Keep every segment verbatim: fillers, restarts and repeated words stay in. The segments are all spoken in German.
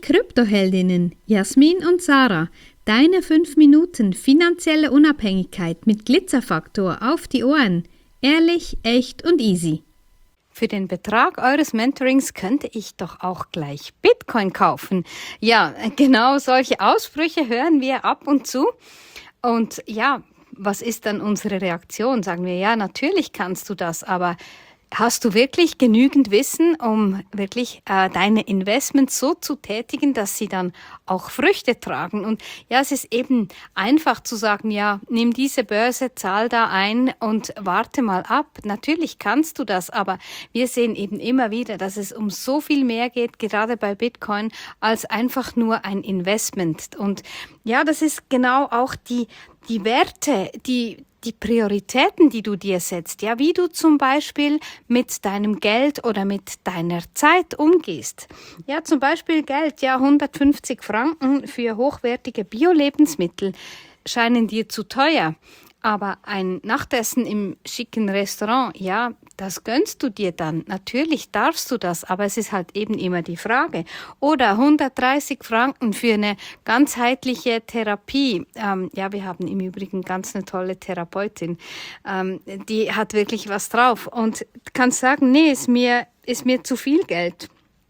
Kryptoheldinnen Jasmin und Sarah. Deine fünf Minuten finanzielle Unabhängigkeit mit Glitzerfaktor auf die Ohren. Ehrlich, echt und easy. Für den Betrag eures Mentorings könnte ich doch auch gleich Bitcoin kaufen. Ja, genau solche Aussprüche hören wir ab und zu. Und ja, was ist dann unsere Reaktion? Sagen wir, ja, natürlich kannst du das, aber hast du wirklich genügend Wissen, um wirklich äh, deine Investments so zu tätigen, dass sie dann auch Früchte tragen? Und ja, es ist eben einfach zu sagen, ja, nimm diese Börse, zahl da ein und warte mal ab. Natürlich kannst du das, aber wir sehen eben immer wieder, dass es um so viel mehr geht, gerade bei Bitcoin, als einfach nur ein Investment. Und ja, das ist genau auch die, die Werte, die Die Prioritäten, die du dir setzt, ja, wie du zum Beispiel mit deinem Geld oder mit deiner Zeit umgehst. Ja, zum Beispiel Geld, ja, hundertfünfzig Franken für hochwertige Bio-Lebensmittel scheinen dir zu teuer. Aber ein Nachtessen im schicken Restaurant, ja, das gönnst du dir dann. Natürlich darfst du das, aber es ist halt eben immer die Frage. Oder hundertdreißig Franken für eine ganzheitliche Therapie. Ähm, ja, wir haben im Übrigen ganz eine tolle Therapeutin. Ähm, die hat wirklich was drauf. Und du kannst sagen, nee, ist mir, ist mir zu viel Geld.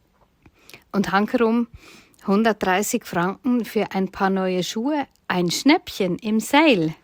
Und hankerum, hundertdreißig Franken für ein paar neue Schuhe, ein Schnäppchen im Sale.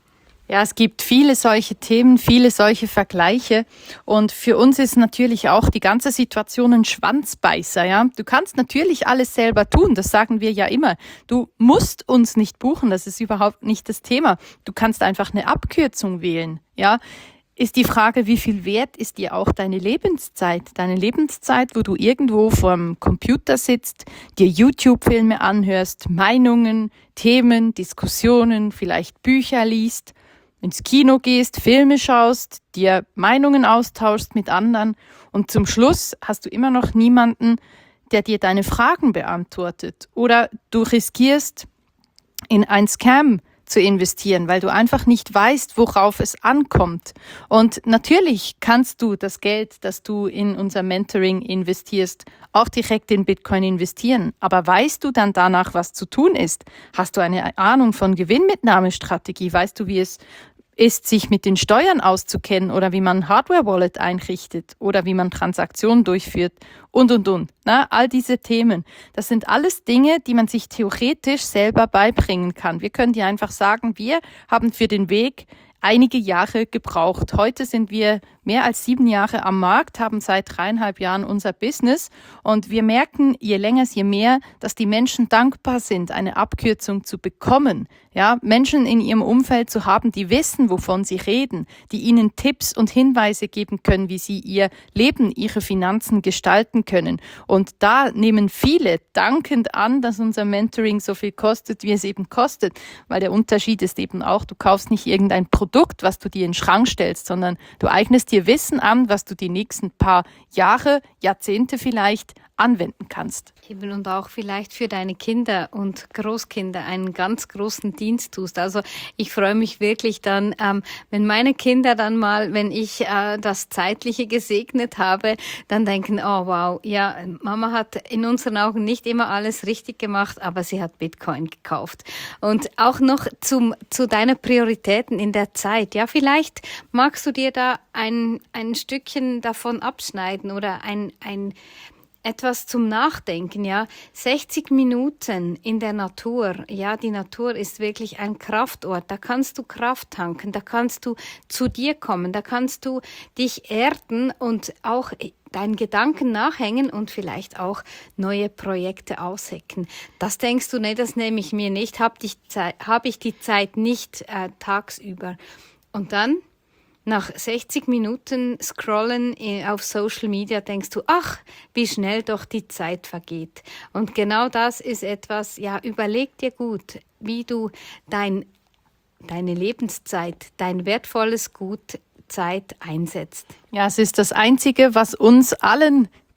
Ja, es gibt viele solche Themen, viele solche Vergleiche und für uns ist natürlich auch die ganze Situation ein Schwanzbeißer, ja. Du kannst natürlich alles selber tun, das sagen wir ja immer. Du musst uns nicht buchen, das ist überhaupt nicht das Thema. Du kannst einfach eine Abkürzung wählen, ja. Ist die Frage, wie viel wert ist dir auch deine Lebenszeit? Deine Lebenszeit, wo du irgendwo vorm Computer sitzt, dir YouTube-Filme anhörst, Meinungen, Themen, Diskussionen, vielleicht Bücher liest, ins Kino gehst, Filme schaust, dir Meinungen austauschst mit anderen und zum Schluss hast du immer noch niemanden, der dir deine Fragen beantwortet. Oder du riskierst, in ein Scam zu investieren, weil du einfach nicht weißt, worauf es ankommt. Und natürlich kannst du das Geld, das du in unser Mentoring investierst, auch direkt in Bitcoin investieren. Aber weißt du dann danach, was zu tun ist? Hast du eine Ahnung von Gewinnmitnahmestrategie? Weißt du, wie es ist, sich mit den Steuern auszukennen oder wie man Hardware-Wallet einrichtet oder wie man Transaktionen durchführt und, und, und. Na, all diese Themen, das sind alles Dinge, die man sich theoretisch selber beibringen kann. Wir können dir einfach sagen, wir haben für den Weg einige Jahre gebraucht. Heute sind wir mehr als sieben Jahre am Markt, haben seit dreieinhalb Jahren unser Business und wir merken, je länger, je mehr, dass die Menschen dankbar sind, eine Abkürzung zu bekommen. Ja, Menschen in ihrem Umfeld zu haben, die wissen, wovon sie reden, die ihnen Tipps und Hinweise geben können, wie sie ihr Leben, ihre Finanzen gestalten können. Und da nehmen viele dankend an, dass unser Mentoring so viel kostet, wie es eben kostet. Weil der Unterschied ist eben auch, du kaufst nicht irgendein Produkt, was du dir in den Schrank stellst, sondern du eignest dir Wissen an, was du die nächsten paar Jahre, Jahrzehnte vielleicht anwenden kannst. Eben und auch vielleicht für deine Kinder und Großkinder einen ganz großen Dienst tust. Also ich freue mich wirklich dann, ähm, wenn meine Kinder dann mal, wenn ich äh, das Zeitliche gesegnet habe, dann denken, oh wow, ja, Mama hat in unseren Augen nicht immer alles richtig gemacht, aber sie hat Bitcoin gekauft. Und auch noch zum zu deiner Prioritäten in der Zeit. Ja, vielleicht magst du dir da ein ein Stückchen davon abschneiden oder ein ein etwas zum Nachdenken, ja. sechzig Minuten in der Natur, ja, die Natur ist wirklich ein Kraftort. Da kannst du Kraft tanken, da kannst du zu dir kommen, da kannst du dich erden und auch deinen Gedanken nachhängen und vielleicht auch neue Projekte aushecken. Das denkst du, nee, das nehme ich mir nicht, habe ich, hab ich die Zeit nicht äh, tagsüber. Und dann nach sechzig Minuten Scrollen auf Social Media denkst du, ach, wie schnell doch die Zeit vergeht. Und genau das ist etwas, ja, überleg dir gut, wie du dein, deine Lebenszeit, dein wertvolles Gut, Zeit einsetzt. Ja, es ist das Einzige, was uns allen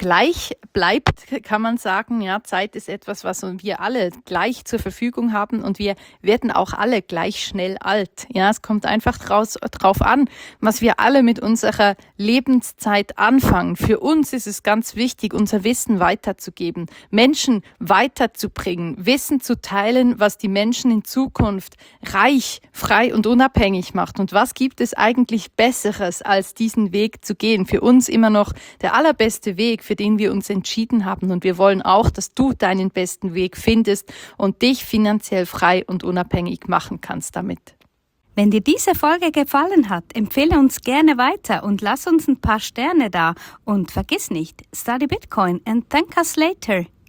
gleich bleibt, kann man sagen. Ja, Zeit ist etwas, was wir alle gleich zur Verfügung haben und wir werden auch alle gleich schnell alt. Ja, es kommt einfach draus, drauf an, was wir alle mit unserer Lebenszeit anfangen. Für uns ist es ganz wichtig, unser Wissen weiterzugeben, Menschen weiterzubringen, Wissen zu teilen, was die Menschen in Zukunft reich, frei und unabhängig macht. Und was gibt es eigentlich Besseres, als diesen Weg zu gehen? Für uns immer noch der allerbeste Weg, für den wir uns entschieden haben. Und wir wollen auch, dass du deinen besten Weg findest und dich finanziell frei und unabhängig machen kannst damit. Wenn dir diese Folge gefallen hat, empfehle uns gerne weiter und lass uns ein paar Sterne da. Und vergiss nicht, study Bitcoin and thank us later.